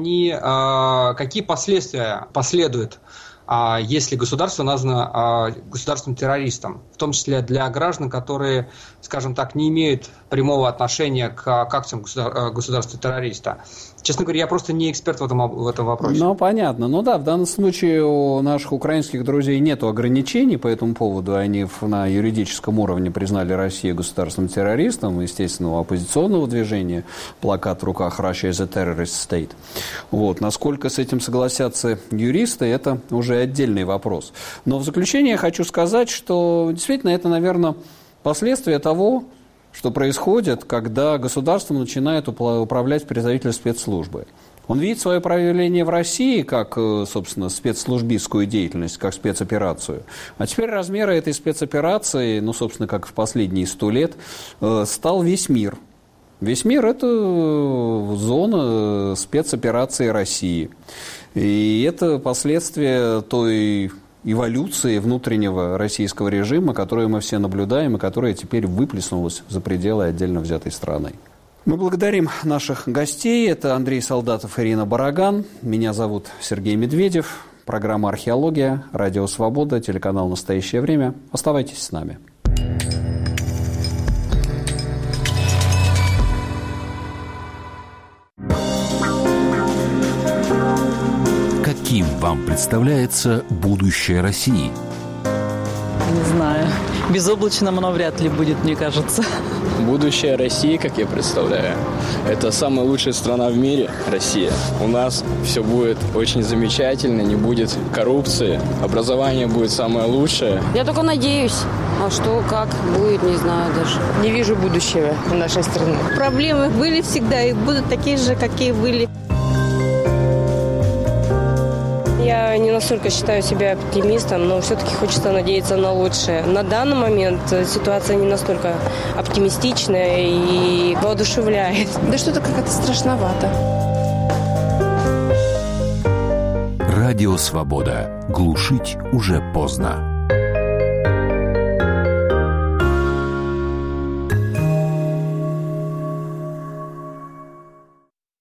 какие последствия последуют, если государство названо государством-террористом, в том числе для граждан, которые, скажем так, не имеют прямого отношения к акциям государства-террориста. Честно говоря, я просто не эксперт в этом вопросе. Понятно. В данном случае у наших украинских друзей нет ограничений по этому поводу. Они на юридическом уровне признали Россию государственным террористом, естественно, у оппозиционного движения плакат в руках «Russia is a terrorist state». Насколько с этим согласятся юристы, это уже отдельный вопрос. Но в заключение я хочу сказать, что действительно это, наверное, последствия того, что происходит, когда государством начинает управлять представитель спецслужбы. Он видит свое проявление в России как, собственно, спецслужбистскую деятельность, как спецоперацию. А теперь размеры этой спецоперации, собственно, как в последние 100 лет, стал весь мир. Весь мир – это зона спецоперации России. И это последствия той эволюции внутреннего российского режима, которую мы все наблюдаем и которая теперь выплеснулась за пределы отдельно взятой страны. Мы благодарим наших гостей. Это Андрей Солдатов, Ирина Бараган. Меня зовут Сергей Медведев. Программа «Археология», Радио Свобода, телеканал «Настоящее время». Оставайтесь с нами. Каким вам представляется будущее России? Не знаю. Безоблачным оно вряд ли будет, мне кажется. Будущее России, как я представляю, это самая лучшая страна в мире, Россия. У нас все будет очень замечательно, не будет коррупции, образование будет самое лучшее. Я только надеюсь. А что, как будет, не знаю даже. Не вижу будущего в нашей стране. Проблемы были всегда и будут такие же, какие были. Я не настолько считаю себя оптимистом, но все-таки хочется надеяться на лучшее. На данный момент ситуация не настолько оптимистичная и воодушевляет. Да что-то как-то страшновато. Радио «Свобода». Глушить уже поздно.